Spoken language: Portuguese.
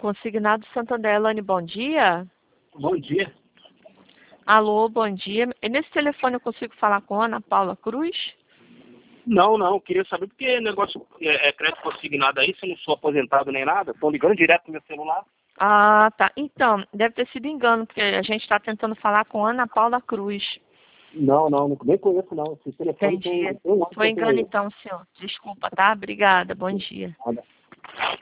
Consignado Santander, Elane, bom dia. Bom dia. Alô, bom dia. E nesse telefone eu consigo falar com a Ana Paula Cruz? Não, queria saber porque negócio é crédito consignado aí, se eu não sou aposentado nem nada, estão ligando direto no meu celular. Ah, tá. Então, deve ter sido engano, porque a gente está tentando falar com Ana Paula Cruz. Não, nem conheço não. Esse telefone Entendi. tem um ano que Foi eu tenho engano aí. então, senhor. Desculpa, tá? Obrigada. Bom dia. Nada.